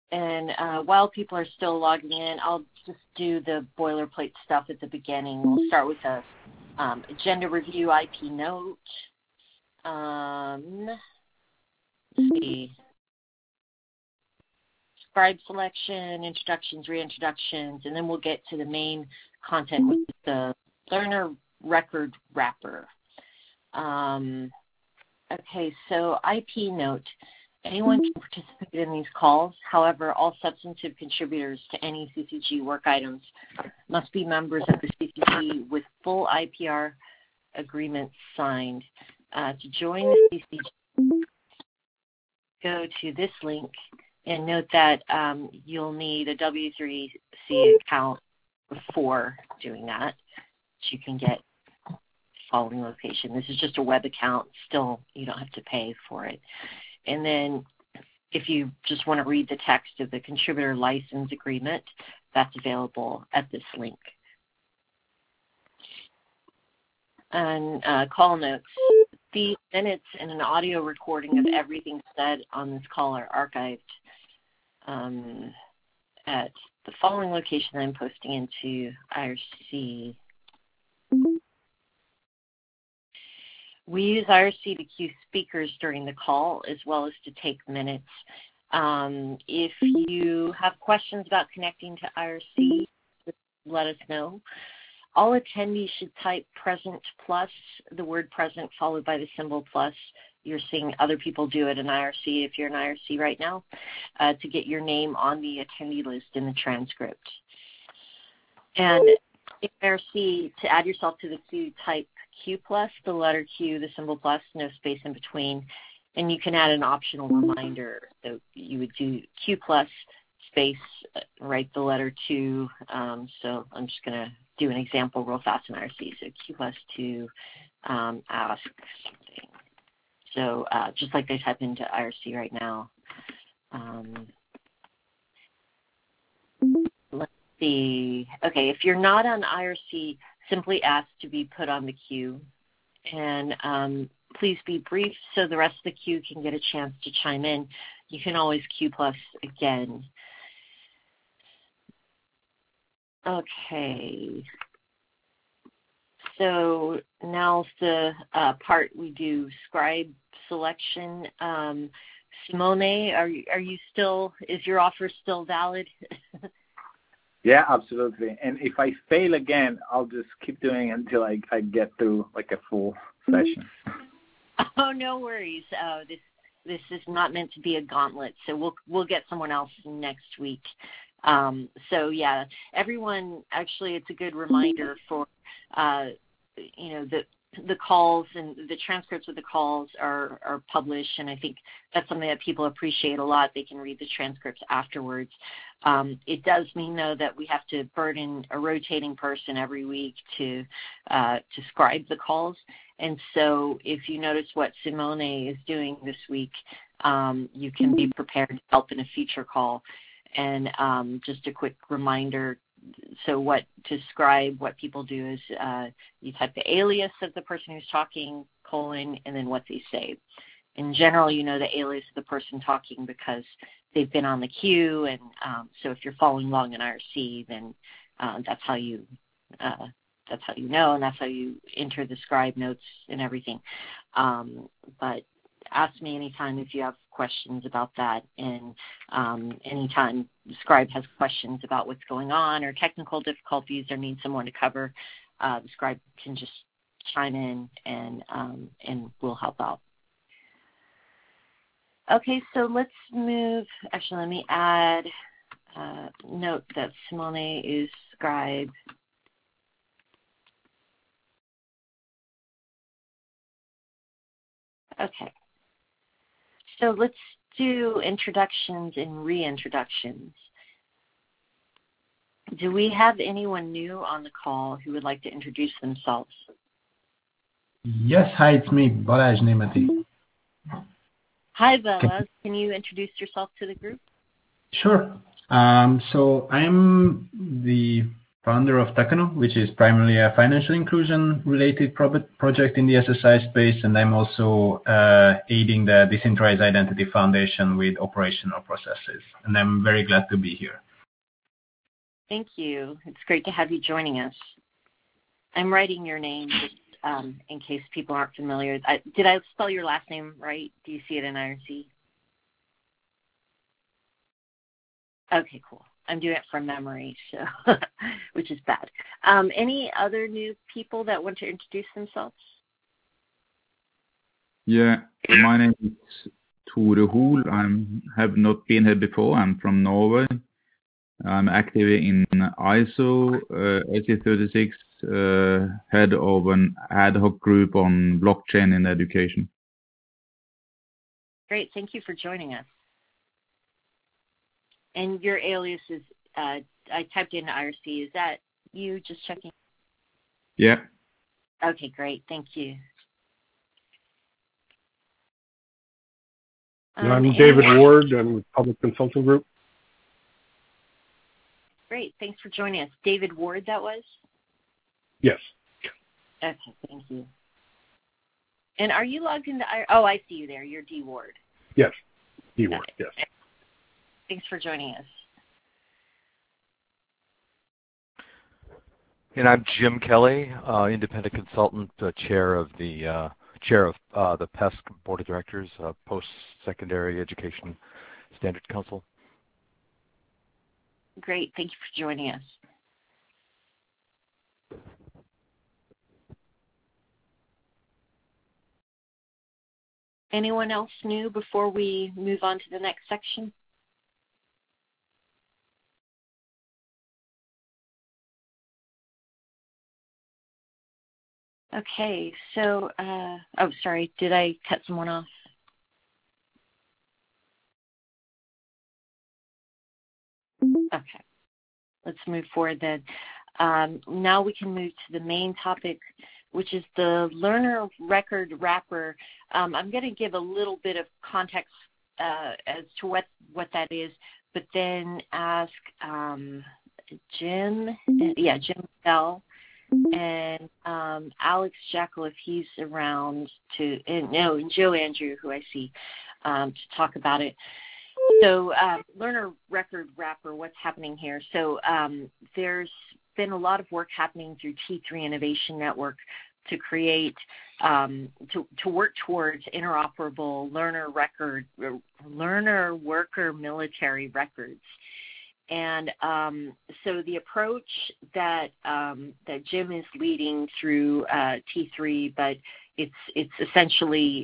And while people are still logging in, I'll just do the boilerplate stuff at the beginning. We'll start with a agenda review, IP note. Let's see. Scribe selection, introductions, reintroductions, and then we'll get to the main content with the learner record wrapper. Okay, so IP note. Anyone can participate in these calls. However, all substantive contributors to any CCG work items must be members of the CCG with full IPR agreements signed. To join the CCG, go to this link and note that you'll need a W3C account before doing that. So you can get following location. This is just a web account. Still, you don't have to pay for it. And then if you just want to read the text of the contributor license agreement, that's available at this link. And call notes. These minutes and an audio recording of everything said on this call are archived at the following location I'm posting into IRC. We use IRC to queue speakers during the call as well as to take minutes. If you have questions about connecting to IRC, let us know. All attendees should type present plus, the word present followed by the symbol plus. You're seeing other people do it in IRC if you're in IRC right now, to get your name on the attendee list in the transcript. And in IRC, to add yourself to the queue, type Q plus, the letter Q, the symbol plus, no space in between, and you can add an optional reminder. So you would do Q plus space, write the letter 2. So I'm just going to do an example real fast in IRC. So Q plus 2, ask something. So just like they type into IRC right now. Let's see. Okay, if you're not on IRC, simply ask to be put on the queue. And please be brief so the rest of the queue can get a chance to chime in. You can always Q plus again. Okay. So now's the part we do scribe selection. Simone, are you still, is your offer still valid? Yeah, absolutely. And if I fail again, I'll just keep doing it until I get through like a full session. Oh, no worries. This is not meant to be a gauntlet, so we'll get someone else next week. So yeah, everyone, actually, it's a good reminder for the calls and the transcripts of the calls are published, and I think that's something that people appreciate a lot. They can read the transcripts afterwards. It does mean, though, that we have to burden a rotating person every week to scribe the calls. And so if you notice what Simone is doing this week, you can be prepared to help in a future call. And just a quick reminder, so to scribe, what people do is you type the alias of the person who's talking, colon, and then what they say. In general, you know the alias of the person talking because they've been on the queue, and so if you're following along in IRC, then that's how you know, and that's how you enter the scribe notes and everything. But ask me anytime if you have questions about that, and anytime Scribe has questions about what's going on or technical difficulties or needs someone to cover, the Scribe can just chime in and we'll help out. Okay, so let's move. Actually, let me add note that Simone is Scribe. Okay. So let's do introductions and reintroductions. Do we have anyone new on the call who would like to introduce themselves? Yes, hi, it's me, Balazs Nemeti. Hi, Balazs. Can you introduce yourself to the group? Sure. So I'm the founder of Takano, which is primarily a financial inclusion-related project in the SSI space, and I'm also aiding the Decentralized Identity Foundation with operational processes, and I'm very glad to be here. Thank you. It's great to have you joining us. I'm writing your name just in case people aren't familiar. Did I spell your last name right? Do you see it in IRC? Okay, cool. I'm doing it from memory, so which is bad. Any other new people that want to introduce themselves? Yeah, my name is Tore Hoel. I have not been here before. I'm from Norway. I'm active in ISO 8036, head of an ad hoc group on blockchain in education. Great, thank you for joining us. And your alias is, I typed in IRC. Is that you just checking? Yeah. Okay, great. Thank you. I'm David Ward. I'm with Public Consulting Group. Great. Thanks for joining us. David Ward, that was? Yes. Okay, thank you. And are you logged into Oh, I see you there. You're D Ward. Yes. D Ward, yes. Thanks for joining us. And I'm Jim Kelly, independent consultant, chair of the PESC Board of Directors, Post-Secondary Education Standard Council. Great. Thank you for joining us. Anyone else new before we move on to the next section? Okay, so, oh, sorry, did I cut someone off? Okay, let's move forward then. Now we can move to the main topic, which is the learner record wrapper. I'm going to give a little bit of context as to what that is, but then ask Jim Bell and Alex Jekyll, if he's around, and Joe Andrew, who I see, to talk about it. So learner record wrapper, what's happening here? So there's been a lot of work happening through T3 Innovation Network to create, to work towards interoperable learner worker military records. And so the approach that Jim is leading through T3, but it's essentially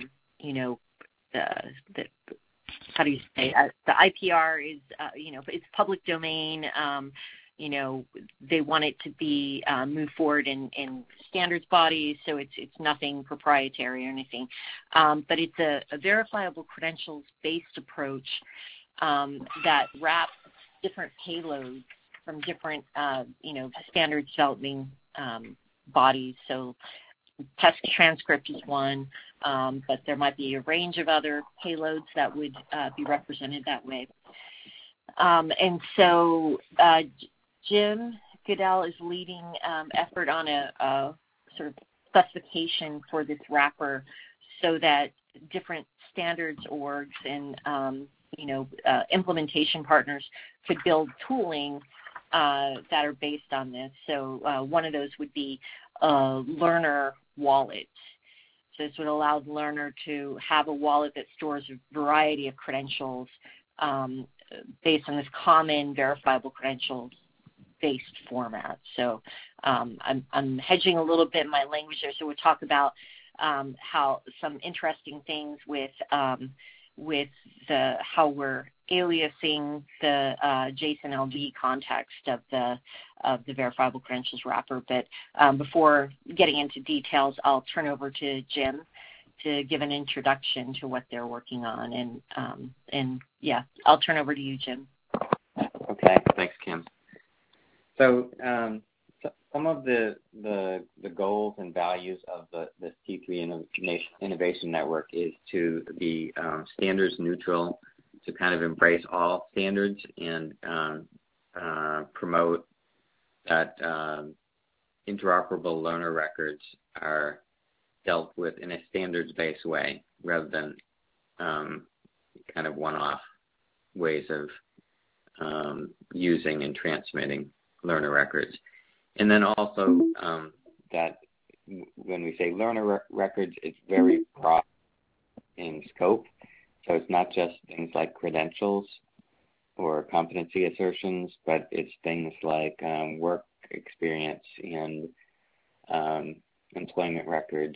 how do you say the IPR is it's public domain. They want it to be moved forward in standards bodies, so it's nothing proprietary or anything. But it's a verifiable credentials-based approach that wraps different payloads from different standards developing bodies. So PESC transcript is one, but there might be a range of other payloads that would be represented that way. And so Jim Goodell is leading effort on a sort of specification for this wrapper so that different standards orgs and implementation partners could build tooling that are based on this. So one of those would be a learner wallet. So this would allow the learner to have a wallet that stores a variety of credentials based on this common verifiable credentials based format. So I'm hedging a little bit in my language there. So we'll talk about how some interesting things with how we're aliasing the JSON LD context of the verifiable credentials wrapper. But before getting into details, I'll turn over to Jim to give an introduction to what they're working on. And yeah, I'll turn over to you, Jim. Okay, thanks, Kim. So some of the goals and values of the T3 Innovation Network is to be standards neutral, to kind of embrace all standards and promote that interoperable learner records are dealt with in a standards-based way rather than kind of one-off ways of using and transmitting learner records. And then also that when we say learner records, it's very broad in scope. So it's not just things like credentials or competency assertions, but it's things like work experience and employment records,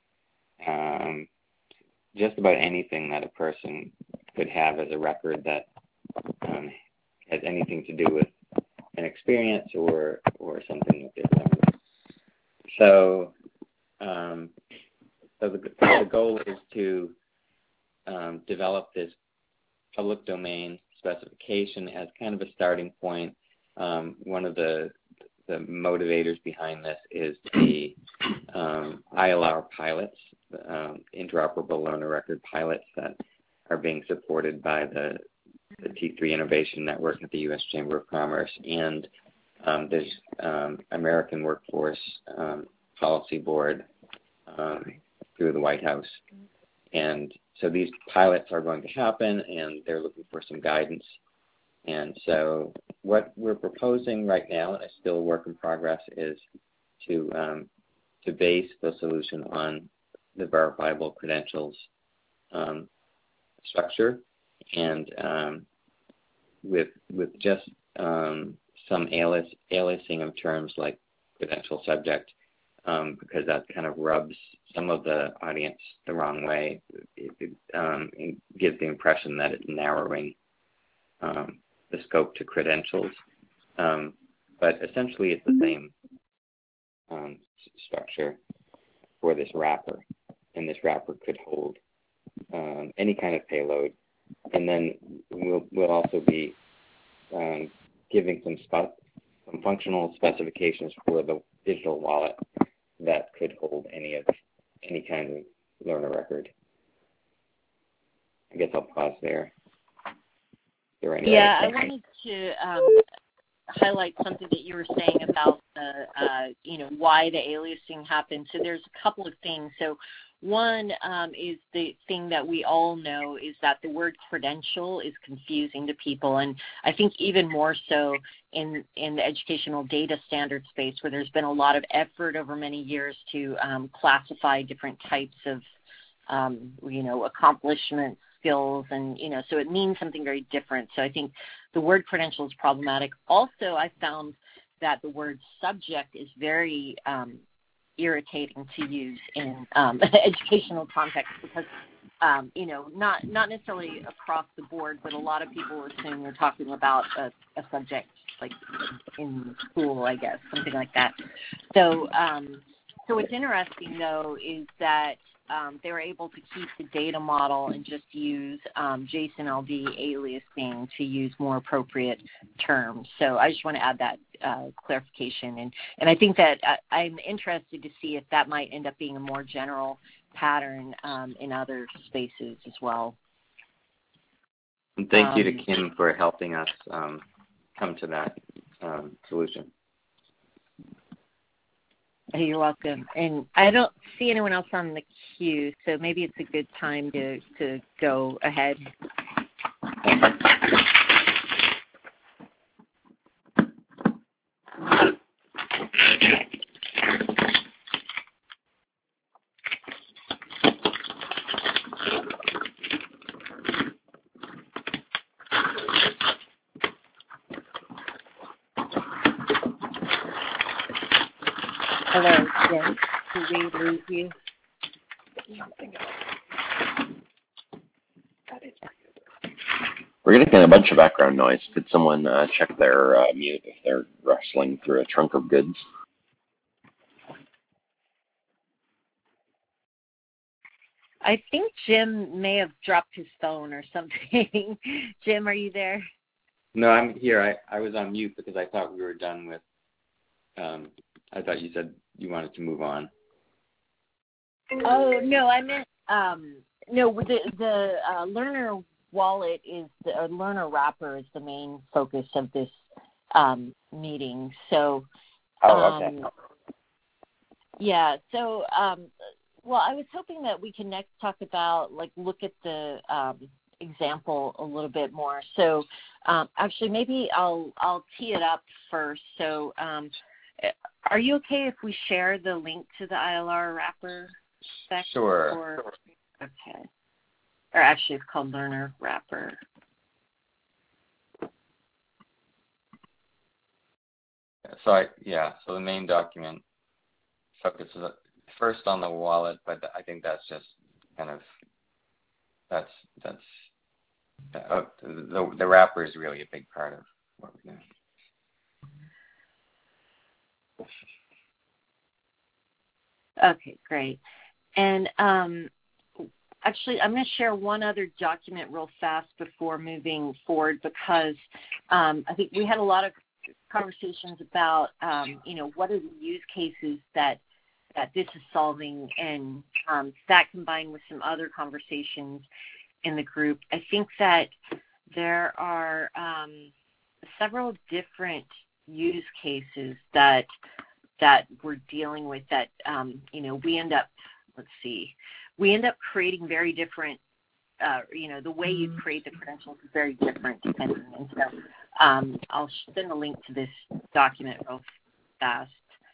just about anything that a person could have as a record that has anything to do with an experience or something that they've learned. So, the goal is to develop this public domain specification as kind of a starting point. One of the motivators behind this is the ILR pilots, interoperable learner record pilots that are being supported by the T3 Innovation Network at the U.S. Chamber of Commerce, and there's American Workforce Policy Board through the White House. And so these pilots are going to happen, and they're looking for some guidance. And so what we're proposing right now, and it's still a work in progress, is to base the solution on the verifiable credentials structure, and with just some aliasing of terms like credential subject, because that kind of rubs some of the audience the wrong way. It gives the impression that it's narrowing the scope to credentials, but essentially it's the same structure for this wrapper, and this wrapper could hold any kind of payload. And then we'll also be giving some functional specifications for the digital wallet that could hold any kind of learner record. I guess I'll pause there. I wanted to highlight something that you were saying about why the aliasing happened. So there's a couple of things. So one is the thing that we all know is that the word credential is confusing to people, and I think even more so in the educational data standard space, where there's been a lot of effort over many years to classify different types of accomplishments, skills, and so it means something very different. So I think the word credential is problematic. Also, I found that the word subject is very irritating to use in educational context, because not necessarily across the board, but a lot of people assume you're talking about a subject like in school, I guess, something like that. So what's interesting though is that they were able to keep the data model and just use JSON-LD aliasing to use more appropriate terms. So I just want to add that clarification. And I think that I'm interested to see if that might end up being a more general pattern in other spaces as well. And thank you to Kim for helping us come to that solution. You're welcome. And I don't see anyone else on the queue, so maybe it's a good time to go ahead. Hello, Jim. Did we lose you? We're getting a bunch of background noise. Could someone check their mute if they're rustling through a trunk of goods? I think Jim may have dropped his phone or something. Jim, are you there? No, I'm here. I was on mute because I thought we were done with I thought you said you wanted to move on. Oh, no, I meant, the learner wallet is, the learner wrapper is the main focus of this meeting. So, okay. Yeah. So, well, I was hoping that we can next talk about, look at the example a little bit more. So, actually, maybe I'll tee it up first. So, are you okay if we share the link to the ILR wrapper spec? Sure. Okay. Or actually, it's called Learner Wrapper. So so the main document focuses first on the wallet, but I think that's just kind of the wrapper is really a big part of what we're doing. Okay, great. And actually, I'm going to share one other document real fast before moving forward, because I think we had a lot of conversations about, what are the use cases that this is solving, and that combined with some other conversations in the group. I think that there are several different use cases that we're dealing with that, we end up creating very different, the way you create the credentials is very different depending. And so I'll send a link to this document real fast.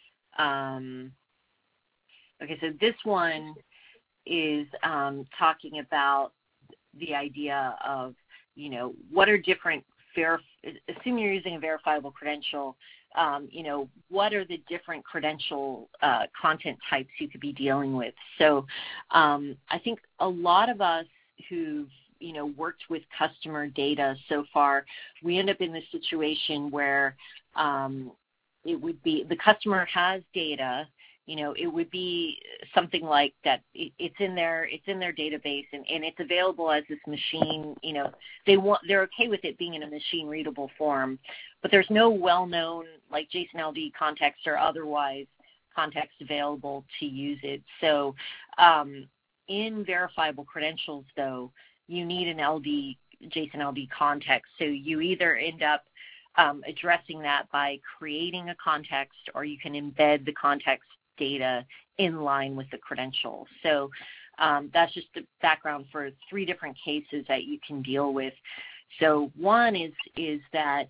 Okay, so this one is talking about the idea of, what are different, assume you're using a verifiable credential, what are the different credential content types you could be dealing with? So I think a lot of us who've, worked with customer data so far, we end up in this situation where it would be the customer has data. It would be something like that. It's in their database, and it's available as this machine. They're okay with it being in a machine readable form, but there's no well-known like JSON LD context or otherwise context available to use it. So, in verifiable credentials, though, you need an JSON LD context. So you either end up addressing that by creating a context, or you can embed the context data in line with the credential. So that's just the background for 3 different cases that you can deal with. So one is that,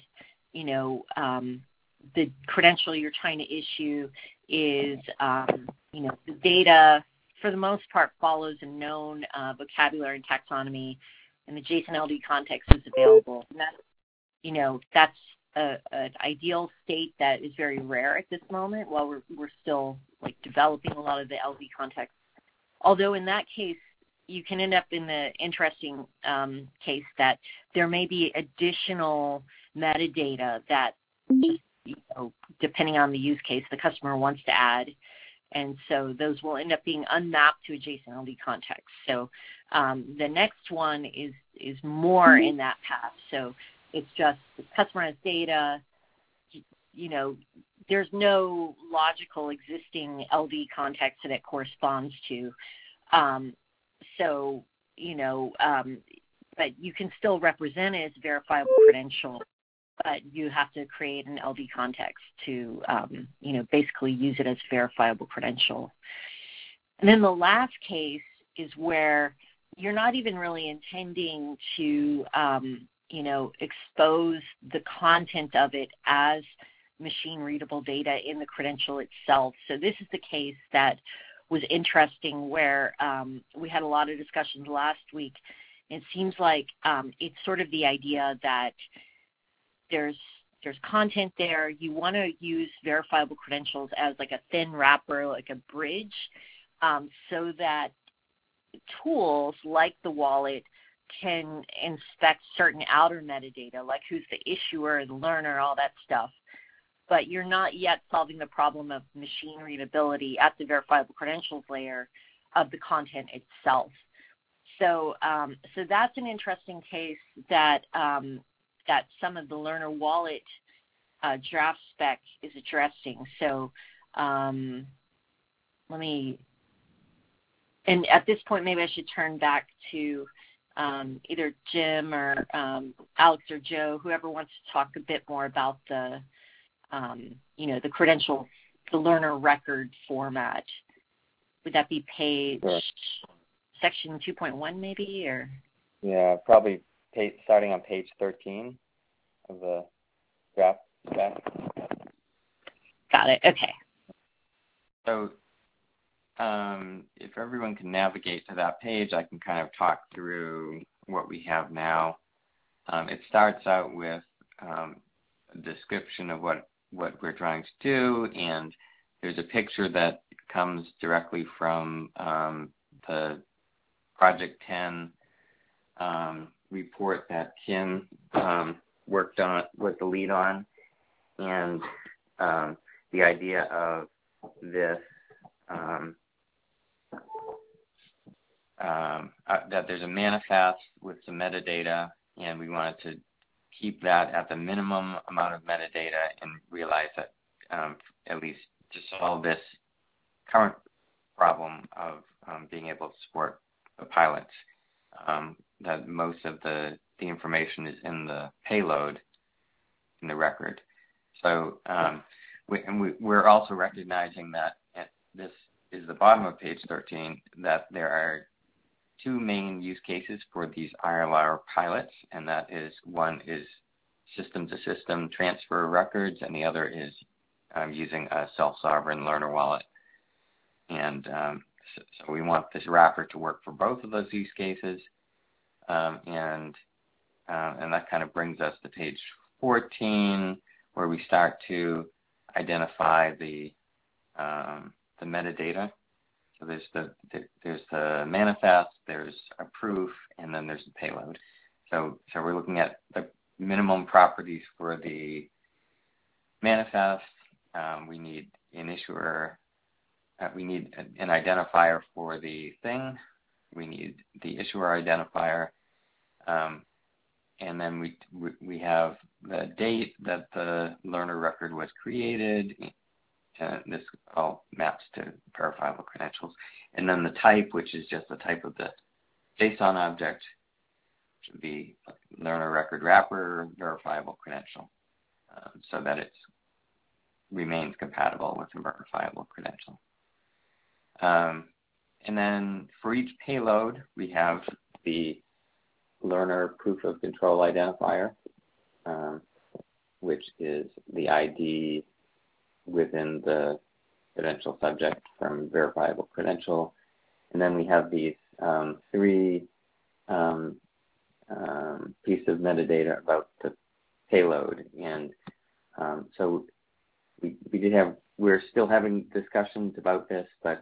the credential you're trying to issue is, the data for the most part follows a known vocabulary and taxonomy, and the JSON LD context is available. And that's an ideal state that is very rare at this moment while we're still developing a lot of the LD context. Although in that case, you can end up in the interesting case that there may be additional metadata that, depending on the use case, the customer wants to add. And so those will end up being unmapped to a JSON LD context. So the next one is more in that path. So it's just the customer has data, there's no logical existing LD context that it corresponds to. But you can still represent it as a verifiable credential, but you have to create an LD context to, basically use it as a verifiable credential. And then the last case is where you're not even really intending to, expose the content of it as machine readable data in the credential itself. So this is the case that was interesting where we had a lot of discussions last week. It seems like it's sort of the idea that there's content there. You want to use verifiable credentials as like a thin wrapper, like a bridge, so that tools like the wallet can inspect certain outer metadata, like who's the issuer, the learner, all that stuff. But you're not yet solving the problem of machine readability at the verifiable credentials layer of the content itself. So that's an interesting case that that some of the Learner Wallet draft spec is addressing. So and at this point, maybe I should turn back to either Jim or Alex or Joe, whoever wants to talk a bit more about the the credential, the learner record format. Would that be page section 2.1 maybe, or? Yeah, probably starting on page 13 of the draft. Got it. Okay. So if everyone can navigate to that page, I can kind of talk through what we have now. It starts out with a description of what we're trying to do, and there's a picture that comes directly from the Project 10 report that Kim worked on, was the lead on, and the idea of this that there's a manifest with some metadata, and we wanted to keep that at the minimum amount of metadata and realize that at least to solve this current problem of being able to support the pilots, that most of the information is in the payload in the record. So we're also recognizing that this is the bottom of page 13, that there are two main use cases for these ILR pilots, and that is, one is system-to-system transfer of records, and the other is using a self-sovereign learner wallet. And so we want this wrapper to work for both of those use cases, and that kind of brings us to page 14, where we start to identify the metadata. So there's the manifest, there's a proof, and then there's the payload. So we're looking at the minimum properties for the manifest. We need an issuer. We need an identifier for the thing. We need the issuer identifier, and then we have the date that the learner record was created. This all maps to verifiable credentials. And then the type, which is just the type of the JSON object, which would be learner record wrapper, verifiable credential, so that it remains compatible with a verifiable credential. And then for each payload, we have the learner proof of control identifier, which is the ID within the credential subject from verifiable credential. And then we have these three pieces of metadata about the payload. And so we're still having discussions about this, but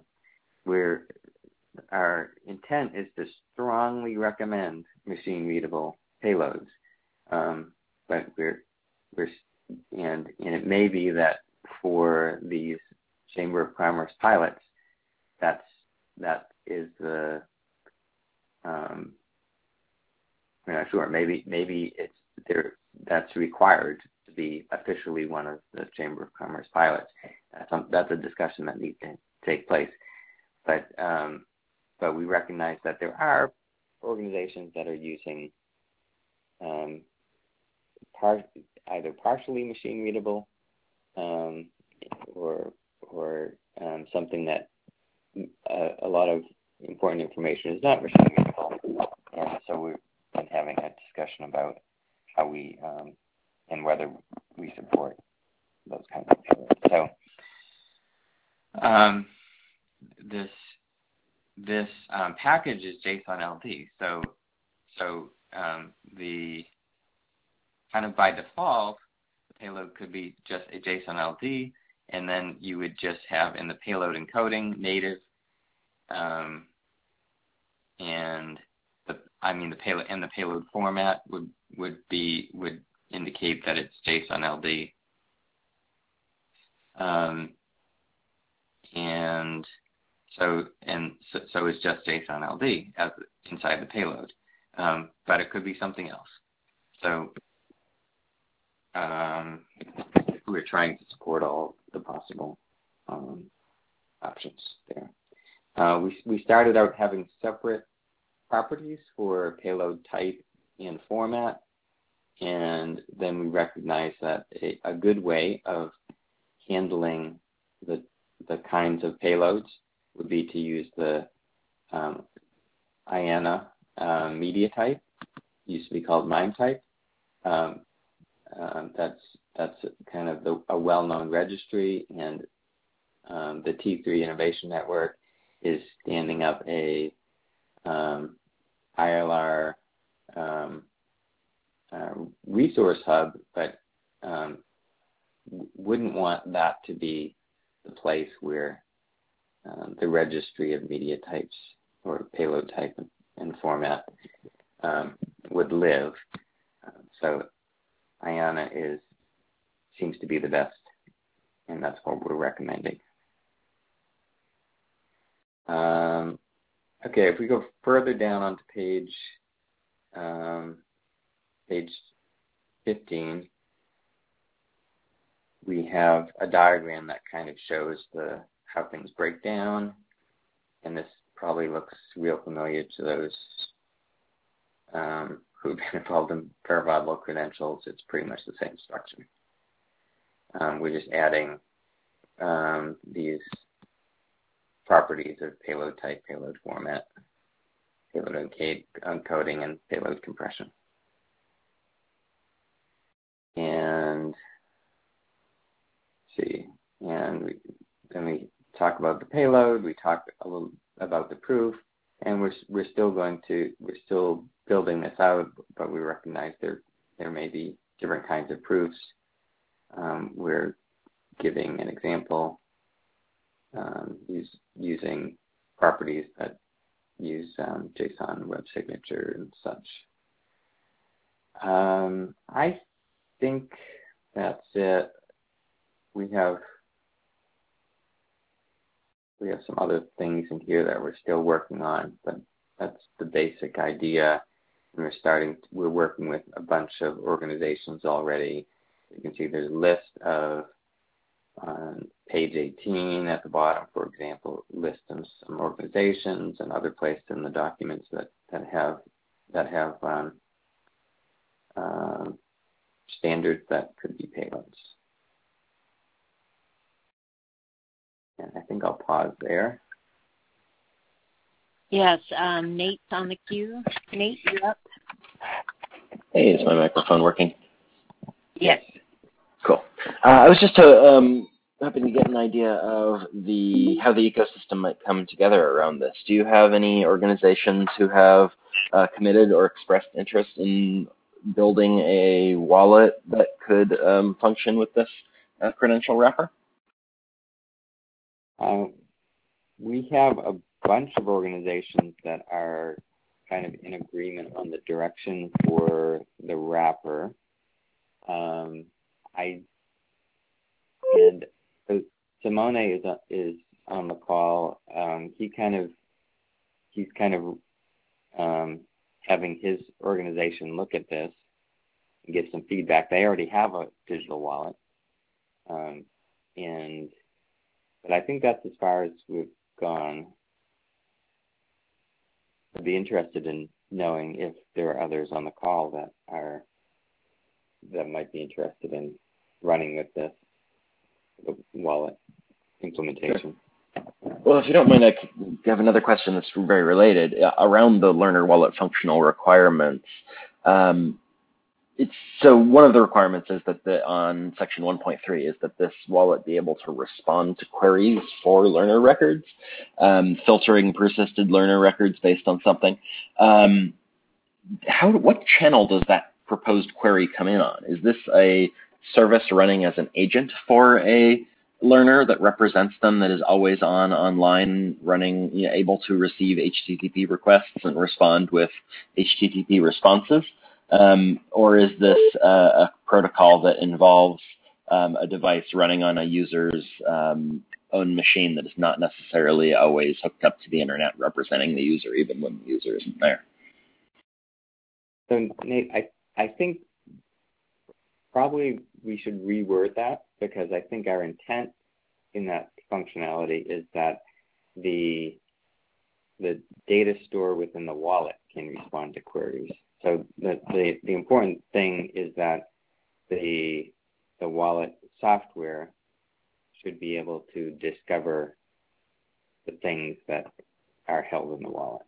our intent is to strongly recommend machine readable payloads. But and it may be that for these Chamber of Commerce pilots, that is the we're not sure. Maybe it's there. That's required to be officially one of the Chamber of Commerce pilots. That's a discussion that needs to take place. But we recognize that there are organizations that are using either partially machine readable or something that a lot of important information is not machine readable. And so we've been having a discussion about how we and whether we support those kinds of things. So this package is JSON LD. So the kind of by default, the payload could be just a JSON LD, and then you would just have in the payload encoding native, and the payload format would indicate that it's JSON LD, and so it's just JSON LD as inside the payload, but it could be something else. So we're trying to support all the possible options there. We started out having separate properties for payload type and format, and then we recognize that a good way of handling the kinds of payloads would be to use the IANA media type, used to be called MIME type. That's kind of a well-known registry, and the T3 Innovation Network is standing up a ILR resource hub, but wouldn't want that to be the place where the registry of media types or payload type and format would live. So IANA seems to be the best, and that's what we're recommending. Okay, if we go further down onto page 15, we have a diagram that kind of shows how things break down, and this probably looks real familiar to those who've been involved in verifiable credentials. It's pretty much the same structure. We're just adding these properties of payload type, payload format, payload encoding, and payload compression. And then we talk about the payload. We talk a little about the proof, and we're still building this out, but we recognize there may be different kinds of proofs. We're giving an example using properties that use JSON web signature and such. I think that's it. We have some other things in here that we're still working on, but that's the basic idea. And we're working with a bunch of organizations already. You can see there's a list of, on page 18 at the bottom, for example, lists some organizations and other places in the documents that have standards that could be payloads. And I think I'll pause there. Yes, Nate's on the queue. Nate, you're up. Hey, is my microphone working? Yes. Cool. I was just hoping to get an idea of how the ecosystem might come together around this. Do you have any organizations who have committed or expressed interest in building a wallet that could function with this credential wrapper? We have a bunch of organizations that are kind of in agreement on the direction for the wrapper. Simone is on the call. He's kind of having his organization look at this and get some feedback. They already have a digital wallet, but I think that's as far as we've gone. I'd be interested in knowing if there are others on the call that might be interested in running with this wallet implementation. Well, if you don't mind, I have another question that's very related around the learner wallet functional requirements. So one of the requirements is that on section 1.3 is that this wallet be able to respond to queries for learner records, filtering persisted learner records based on something. What channel does that proposed query come in on? Is this a service running as an agent for a learner that represents them, that is always online, running, able to receive HTTP requests and respond with HTTP responses? Or is this a protocol that involves a device running on a user's own machine that is not necessarily always hooked up to the internet, representing the user even when the user isn't there? So, Nate, I think probably we should reword that, because I think our intent in that functionality is that the the data store within the wallet can respond to queries. So the important thing is that the wallet software should be able to discover the things that are held in the wallet.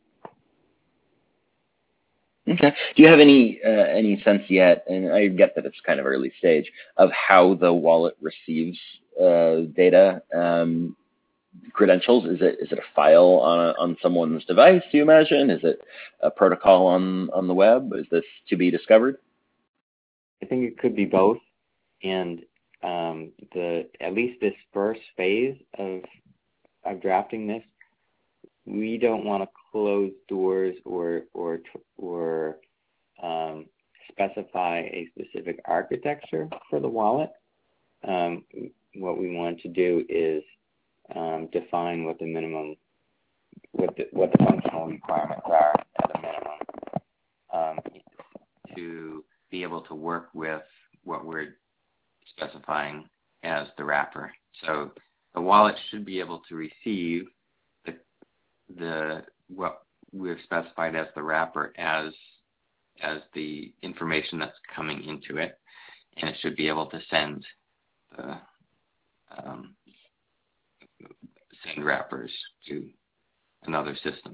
Okay. Do you have any sense yet, and I get that it's kind of early stage, of how the wallet receives data credentials? Is it a file on someone's device, do you imagine? Is it a protocol on the web? Is this to be discovered? I think it could be both, and at least this first phase of drafting this, we don't want to close doors or specify a specific architecture for the wallet. What we want to do is define what the minimum, what the functional requirements are at a minimum, to be able to work with what we're specifying as the wrapper. So the wallet should be able to receive what we've specified as the wrapper as the information that's coming into it, and it should be able to send wrappers to another system.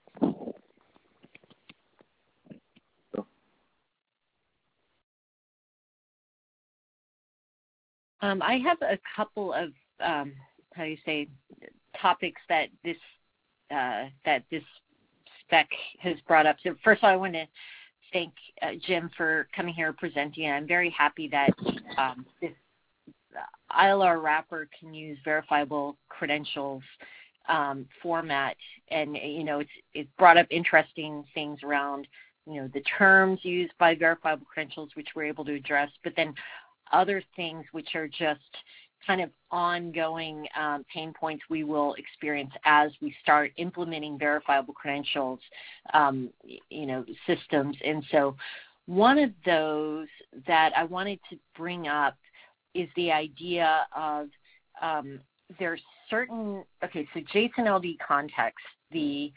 I have a couple of topics that this spec has brought up. So first of all, I want to thank Jim for coming here and presenting. I'm very happy that this ILR wrapper can use verifiable credentials format, and it's brought up interesting things around the terms used by verifiable credentials, which we're able to address, but then other things which are just kind of ongoing pain points we will experience as we start implementing verifiable credentials, systems. And so one of those that I wanted to bring up is the idea of there's certain, so JSON-LD context, the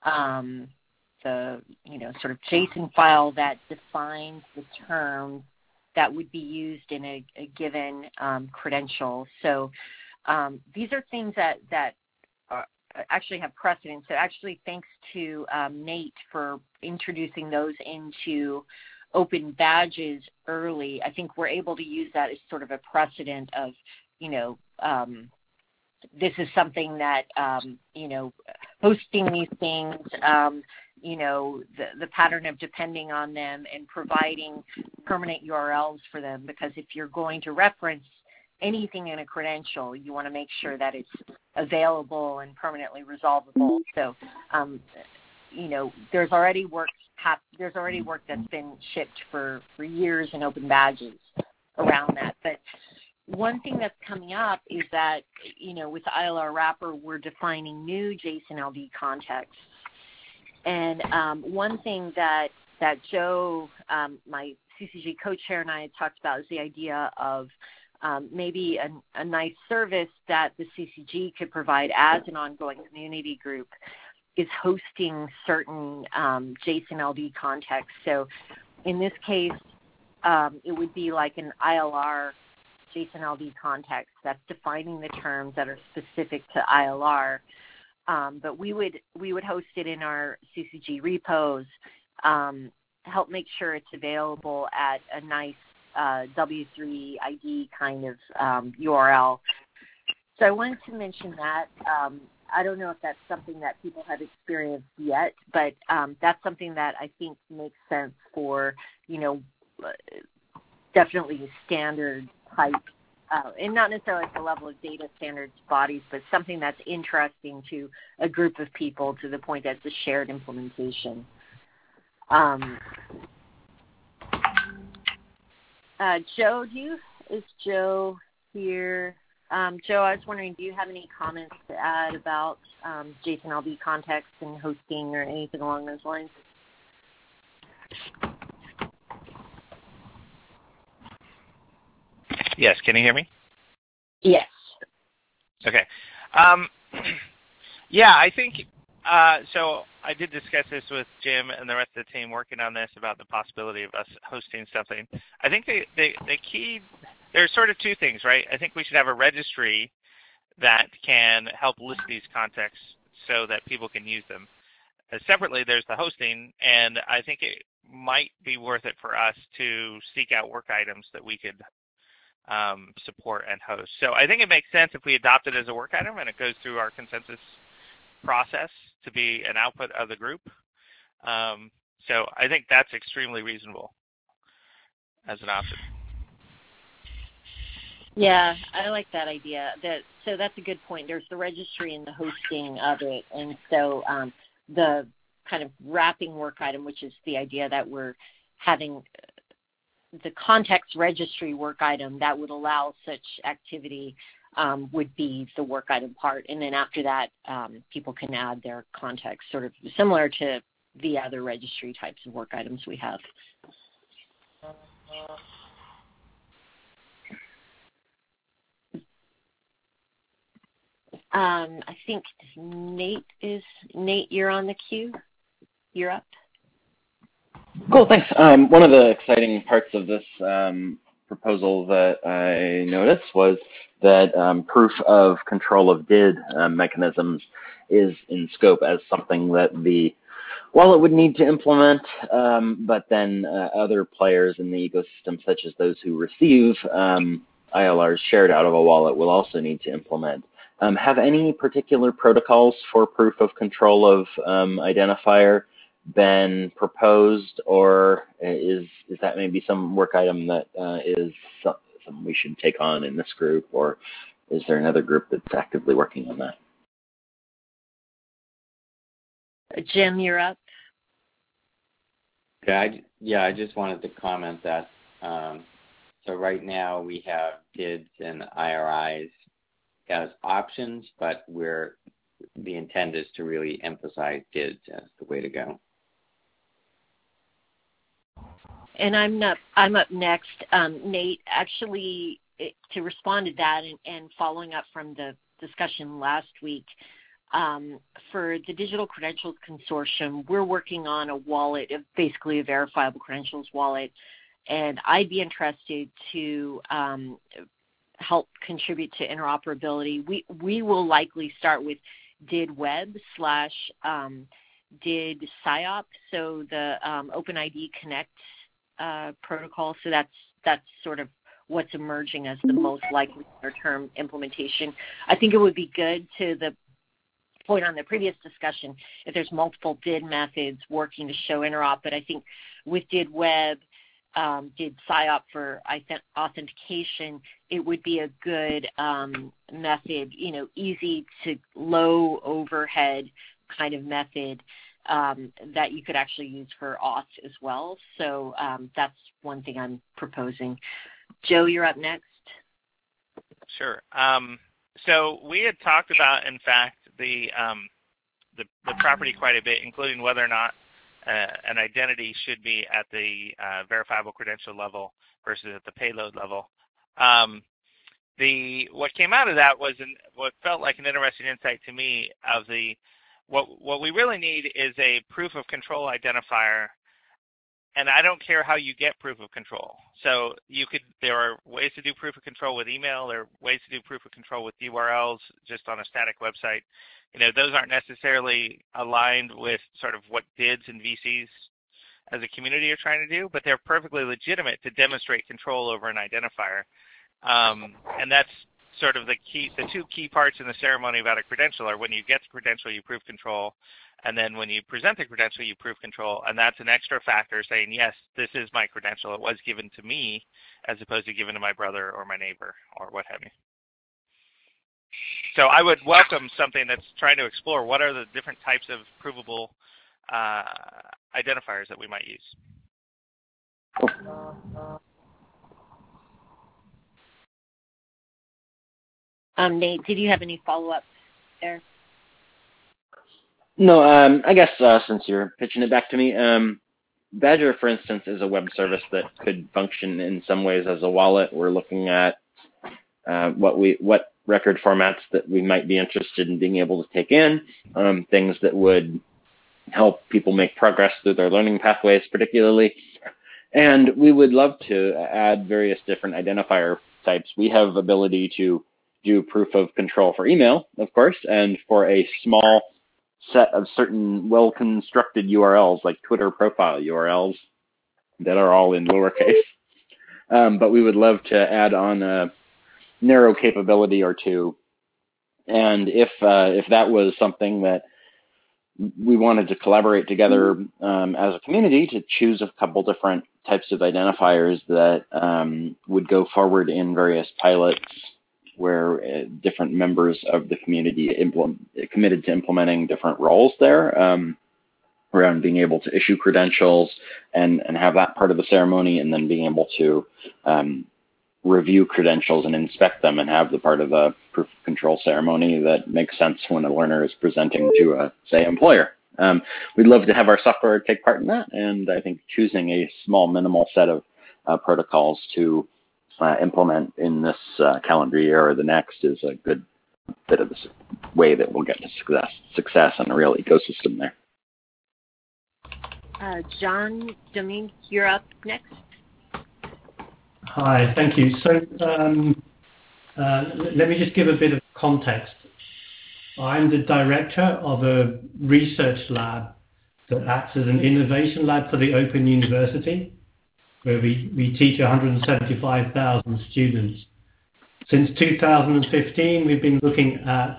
sort of JSON file that defines the terms that would be used in a given credential. So these are things that actually have precedence. So actually, thanks to Nate for introducing those into open badges early, I think we're able to use that as sort of a precedent of, this is something that, hosting these things, the pattern of depending on them and providing permanent URLs for them, because if you're going to reference anything in a credential, you want to make sure that it's available and permanently resolvable. So, there's already work that's been shipped for years in open badges around that. But one thing that's coming up is that, with the ILR wrapper, we're defining new JSON-LD contexts. And one thing that Joe, my CCG co-chair, and I had talked about is the idea of maybe a nice service that the CCG could provide as an ongoing community group is hosting certain JSON-LD contexts. So in this case, it would be like an ILR JSON-LD context that's defining the terms that are specific to ILR. But we would host it in our CCG repos, help make sure it's available at a nice W3 ID kind of URL. So I wanted to mention that. I don't know if that's something that people have experienced yet, but that's something that I think makes sense for, definitely standard type, and not necessarily at the level of data standards bodies, but something that's interesting to a group of people to the point that it's a shared implementation. Joe, is Joe here? Joe, I was wondering, do you have any comments to add about JSON-LD context and hosting or anything along those lines? Yes, can you hear me? Yes. Okay. Yeah, I think So I did discuss this with Jim and the rest of the team working on this about the possibility of us hosting something. I think the key, there's sort of two things, right? I think we should have a registry that can help list these contexts so that people can use them. Separately, there's the hosting, and I think it might be worth it for us to seek out work items that we could support and host. So I think it makes sense if we adopt it as a work item and it goes through our consensus process to be an output of the group. So I think that's extremely reasonable as an option. Yeah, I like that idea. So that's a good point. There's the registry and the hosting of it, and so the kind of wrapping work item, which is the idea that we're having the context registry work item that would allow such activity would be the work item part. And then after that, people can add their context, sort of similar to the other registry types of work items we have. I think Nate, you're on the queue. You're up. Cool, thanks. One of the exciting parts of this proposal that I noticed was that proof of control of DID mechanisms is in scope as something that the wallet would need to implement, but then other players in the ecosystem, such as those who receive ILRs shared out of a wallet, will also need to implement. Have any particular protocols for proof of control of identifier been proposed, or is that maybe some work item that is something we should take on in this group, or is there another group that's actively working on that? Jim, you're up. Yeah, I just wanted to comment that so right now we have DIDs and IRIs as options, but the intent is to really emphasize DIDs as the way to go. And I'm up next. Nate, actually, to respond to that and following up from the discussion last week, for the Digital Credentials Consortium, we're working on a wallet, basically a verifiable credentials wallet, and I'd be interested to help contribute to interoperability. We will likely start with DID Web / DID SIOP, so the OpenID Connect protocol. So that's sort of what's emerging as the most likely near-term implementation. I think it would be good, to the point on the previous discussion, if there's multiple DID methods working to show interop, but I think with DID Web, DID SIOP for authentication, it would be a good method, easy to low overhead kind of method that you could actually use for auth as well. So that's one thing I'm proposing. Joe, you're up next. Sure. So we had talked about, in fact, the property quite a bit, including whether or not an identity should be at the verifiable credential level versus at the payload level. What came out of that was what felt like an interesting insight to me of what we really need is a proof of control identifier, and I don't care how you get proof of control. So there are ways to do proof of control with email, there are ways to do proof of control with URLs just on a static website. Those aren't necessarily aligned with sort of what DIDs and VCs as a community are trying to do, but they're perfectly legitimate to demonstrate control over an identifier. And that's sort of the two key parts in the ceremony about a credential are when you get the credential, you prove control, and then when you present the credential, you prove control, and that's an extra factor saying, yes, this is my credential. It was given to me as opposed to given to my brother or my neighbor or what have you. So I would welcome something that's trying to explore what are the different types of provable identifiers that we might use. Nate, did you have any follow-up there? No, I guess since you're pitching it back to me, Badger, for instance, is a web service that could function in some ways as a wallet. We're looking at what record formats that we might be interested in being able to take in, things that would help people make progress through their learning pathways particularly. And we would love to add various different identifier types. We have ability to do proof of control for email, of course, and for a small set of certain well-constructed URLs like Twitter profile URLs that are all in lowercase. But we would love to add on a narrow capability or two. And if that was something that we wanted to collaborate together as a community to choose a couple different types of identifiers that would go forward in various pilots where different members of the community committed to implementing different roles there around being able to issue credentials and have that part of the ceremony, and then being able to review credentials and inspect them and have the part of the proof of control ceremony that makes sense when a learner is presenting to a, say, employer. We'd love to have our software take part in that, and I think choosing a small minimal set of protocols to implement in this calendar year or the next is a good bit of the way that we'll get to success and a real ecosystem there. John Domingue, you're up next. Hi, thank you. So let me just give a bit of context. I'm the director of a research lab that acts as an innovation lab for the Open University, where we teach 175,000 students. Since 2015, we've been looking at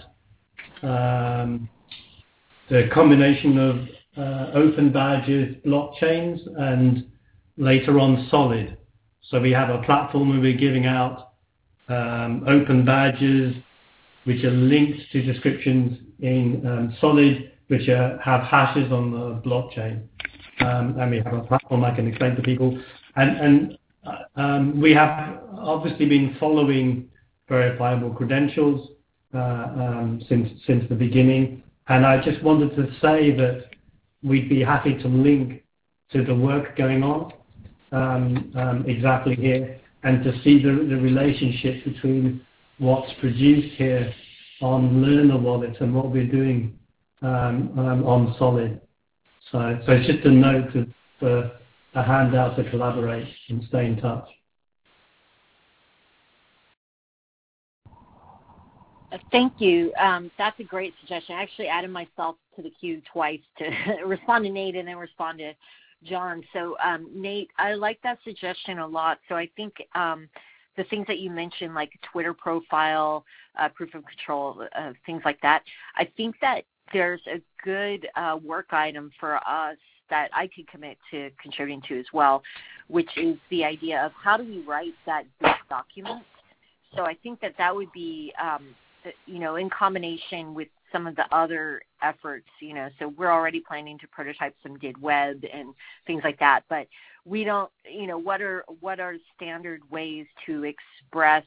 the combination of open badges, blockchains, and later on Solid. So we have a platform where we're giving out open badges, which are linked to descriptions in Solid, which have hashes on the blockchain. And we have a platform I can explain to people. And we have obviously been following verifiable credentials since the beginning. And I just wanted to say that we'd be happy to link to the work going on exactly here, and to see the relationship between what's produced here on Learner Wallets and what we're doing on Solid. So it's just a note for a handout to collaborate and stay in touch. Thank you. That's a great suggestion. I actually added myself to the queue twice to respond to Nate and then respond to John. So Nate, I like that suggestion a lot. So I think the things that you mentioned, like Twitter profile, proof of control, things like that, I think that there's a good work item for us that I could commit to contributing to as well, which is the idea of how do we write that document. So I think that would be, in combination with some of the other efforts, so we're already planning to prototype some DID web and things like that, but we don't, what are standard ways to express,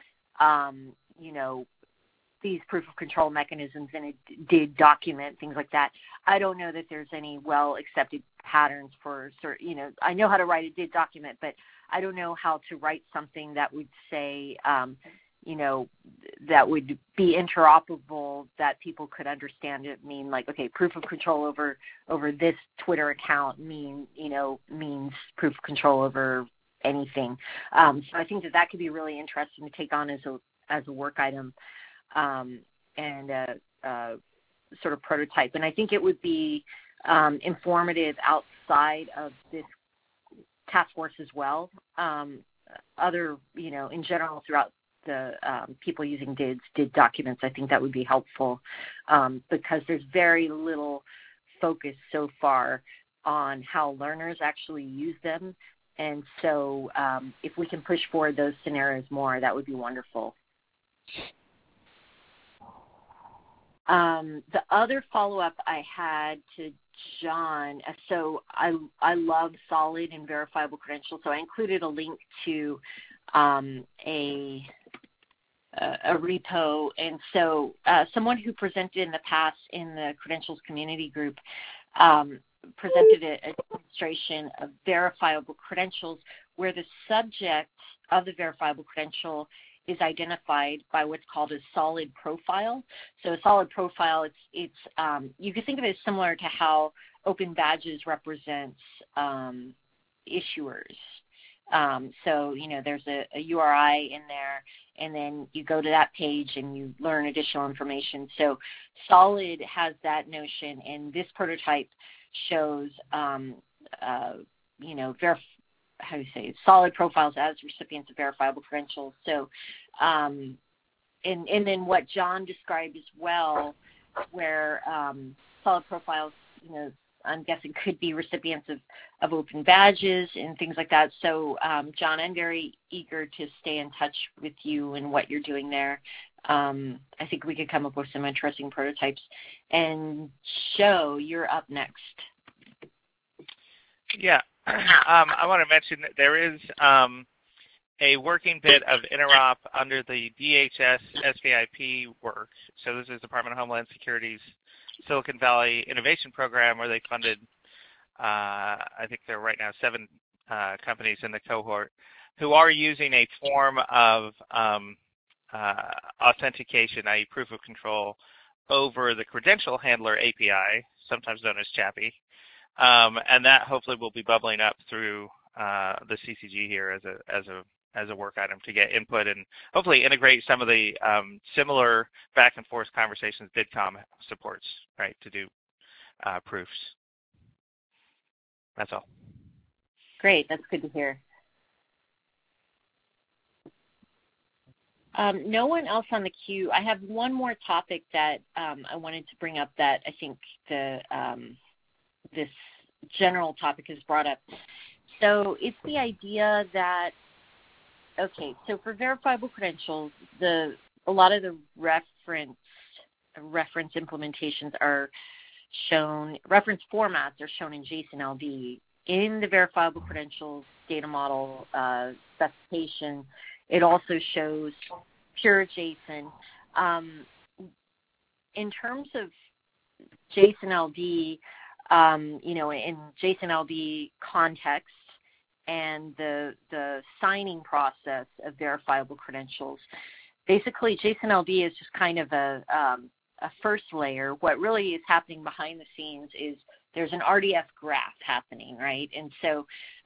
these proof of control mechanisms in a DID document, things like that. I don't know that there's any well-accepted patterns for certain, I know how to write a DID document, but I don't know how to write something that would say, that would be interoperable, that people could understand it mean like, okay, proof of control over this Twitter account means proof of control over anything. So I think that could be really interesting to take on as a work item and sort of prototype. And I think it would be informative outside of this task force as well. Other, in general throughout the people using DID documents, I think that would be helpful because there's very little focus so far on how learners actually use them. And so if we can push forward those scenarios more, that would be wonderful. The other follow-up I had to John, so I love Solid and verifiable credentials, so I included a link to a repo. And so someone who presented in the past in the credentials community group presented a demonstration of verifiable credentials where the subject of the verifiable credential is identified by what's called a solid profile. So a solid profile, it's you can think of it as similar to how Open Badges represents issuers. So, there's a URI in there, and then you go to that page and you learn additional information. So Solid has that notion, and this prototype shows, solid profiles as recipients of verifiable credentials. So, and then what John described as well, where solid profiles, I'm guessing could be recipients of Open Badges and things like that. So, John, I'm very eager to stay in touch with you and what you're doing there. I think we could come up with some interesting prototypes. And Joe, you're up next. Yeah. I want to mention that there is a working bit of interop under the DHS SVIP work. So this is Department of Homeland Security's Silicon Valley Innovation Program, where they funded, I think there are right now 7 companies in the cohort who are using a form of authentication, i.e. proof of control, over the credential handler API, sometimes known as CHAPI. And that hopefully will be bubbling up through the CCG here as a work item to get input and hopefully integrate some of the similar back and forth conversations DIDCOM supports, right, to do proofs. That's all. Great, that's good to hear. No one else on the queue. I have one more topic that I wanted to bring up that I think this general topic is brought up. So it's the idea that, okay, so for verifiable credentials, a lot of the reference implementations are shown, reference formats are shown in JSON-LD. In the verifiable credentials data model specification, it also shows pure JSON. In terms of JSON-LD, in JSON-LD context and the signing process of verifiable credentials, basically JSON-LD is just kind of a first layer. What really is happening behind the scenes is there's an RDF graph happening, right? And so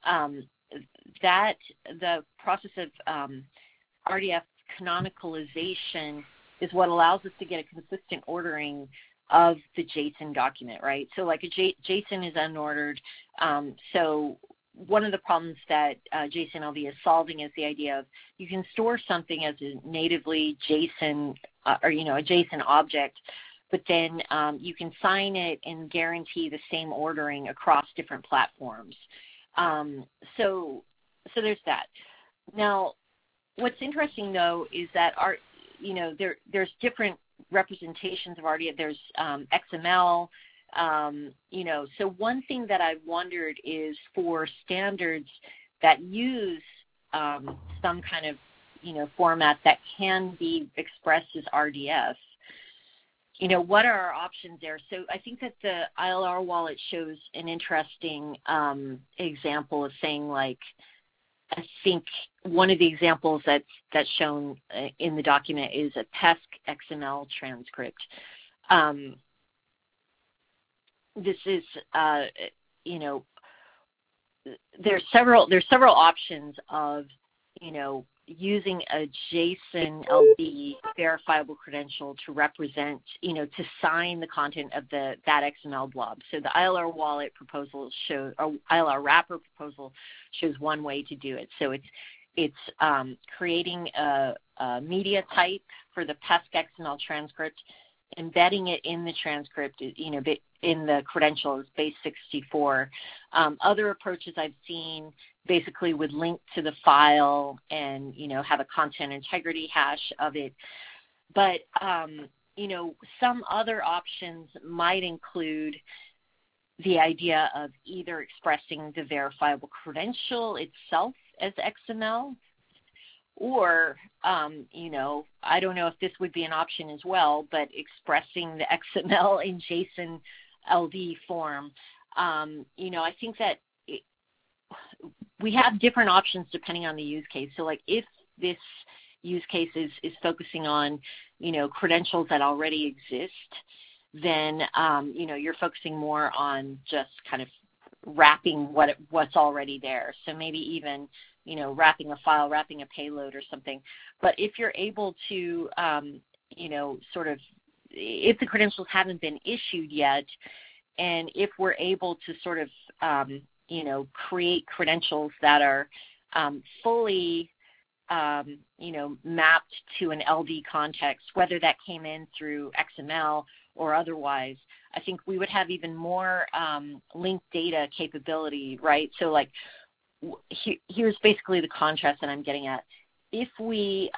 the process of RDF canonicalization is what allows us to get a consistent ordering of the JSON document, right? So like JSON is unordered. So one of the problems that JSON-LD is solving is the idea of you can store something as a natively JSON or a JSON object, but then you can sign it and guarantee the same ordering across different platforms. So there's that. Now, what's interesting though is that there's different representations of RDF. There's XML. So one thing that I've wondered is for standards that use some kind of format that can be expressed as RDF, what are our options there? So I think that the ILR wallet shows an interesting example of saying, like, I think one of the examples that's shown in the document is a PESC XML transcript. This is, there's several options of, using a JSON-LD verifiable credential to represent, to sign the content of that XML blob. So the ILR wallet proposal shows, or ILR wrapper proposal shows one way to do it. So it's creating a media type for the PESC XML transcript, embedding it in the transcript, in the credentials, base 64. Other approaches I've seen basically would link to the file and, have a content integrity hash of it. But, some other options might include the idea of either expressing the verifiable credential itself as XML, or, I don't know if this would be an option as well, but expressing the XML in JSON-LD form. I think that we have different options depending on the use case. So, like, if this, use case is focusing on, credentials that already exist, then, you're focusing more on just kind of wrapping what's already there. So maybe even, wrapping a file, wrapping a payload or something. But if you're able to, sort of, if the credentials haven't been issued yet, and if we're able to sort of, create credentials that are fully, mapped to an LD context, whether that came in through XML or otherwise, I think we would have even more linked data capability, right? So like, here's basically the contrast that I'm getting at. If we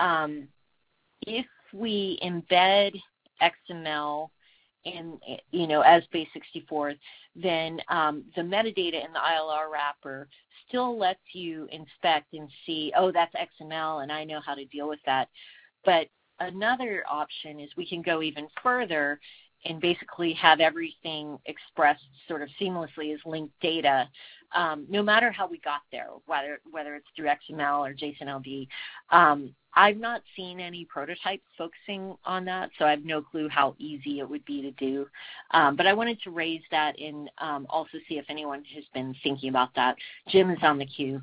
embed XML in, as base64, then the metadata in the ILR wrapper still lets you inspect and see, oh, that's XML, and I know how to deal with that. But another option is we can go even further and basically have everything expressed sort of seamlessly as linked data, no matter how we got there, whether it's through XML or JSON LD. I've not seen any prototypes focusing on that, so I have no clue how easy it would be to do. But I wanted to raise that and also see if anyone has been thinking about that. Jim is on the queue.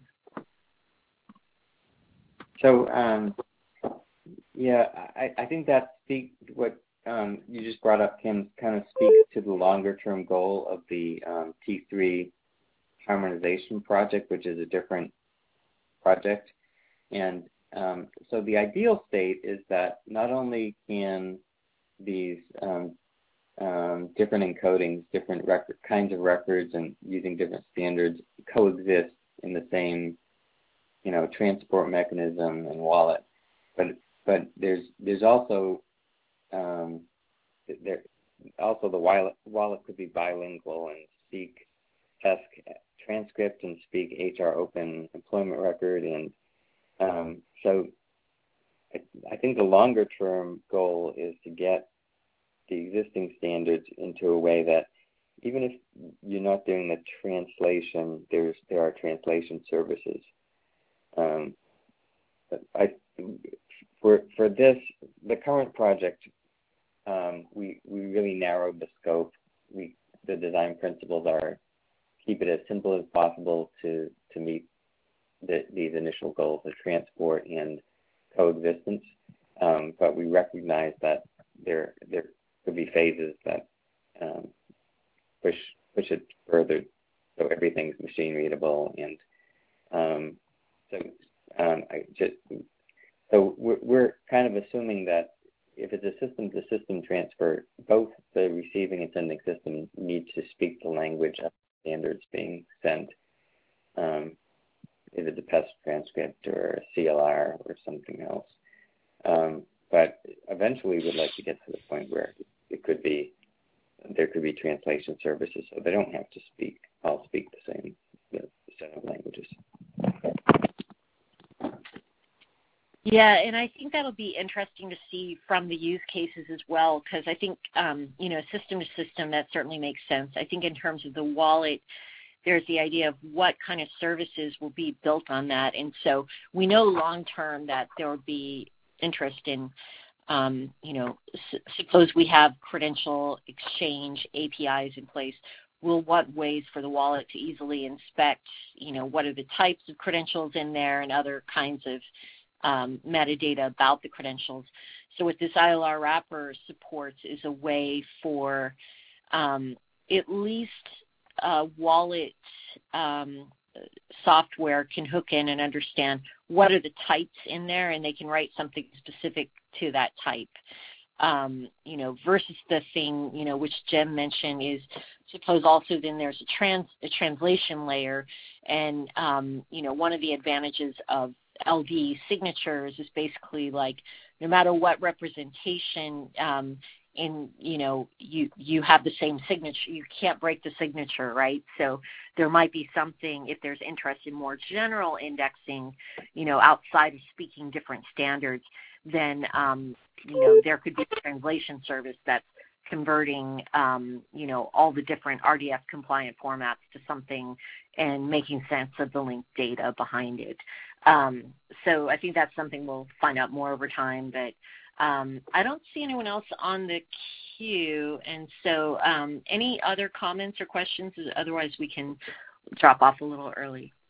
So, I think that what you just brought up, Kim, kind of speaks to the longer-term goal of the T3 harmonization project, which is a different project. And so the ideal state is that not only can these different encodings, different kinds of records and using different standards coexist in the same, transport mechanism and wallet, but there's also the wallet could be bilingual and speak TESC transcript and speak HR open employment record, and so I think the longer term goal is to get the existing standards into a way that even if you're not doing the translation, there are translation services. For this, the current project, we really narrowed the scope. The design principles are keep it as simple as possible to meet these initial goals of transport and coexistence. But we recognize that there could be phases that push it further, so everything's machine readable. And so we're kind of assuming that if it's a system-to-system transfer, both the receiving and sending system need to speak the language of standards being sent, if it's a PESC transcript or a CLR or something else. But eventually we'd like to get to the point where there could be translation services, so they don't have to all speak the same set of languages. Yeah, and I think that'll be interesting to see from the use cases as well, because I think, system to system, that certainly makes sense. I think in terms of the wallet, there's the idea of what kind of services will be built on that. And so we know long term that there will be interest in, suppose we have credential exchange APIs in place. We'll want ways for the wallet to easily inspect, what are the types of credentials in there and other kinds of metadata about the credentials. So what this ILR wrapper supports is a way for at least wallet software can hook in and understand what are the types in there, and they can write something specific to that type. Versus the thing, which Jem mentioned is, suppose also then there's a translation layer, and, one of the advantages of LD signatures is basically like no matter what representation you have the same signature, you can't break the signature, right? So there might be something, if there's interest in more general indexing, outside of speaking different standards, then there could be a translation service that's converting, all the different RDF compliant formats to something and making sense of the linked data behind it. So I think that's something we'll find out more over time, but I don't see anyone else on the queue. And so any other comments or questions? Otherwise, we can drop off a little early.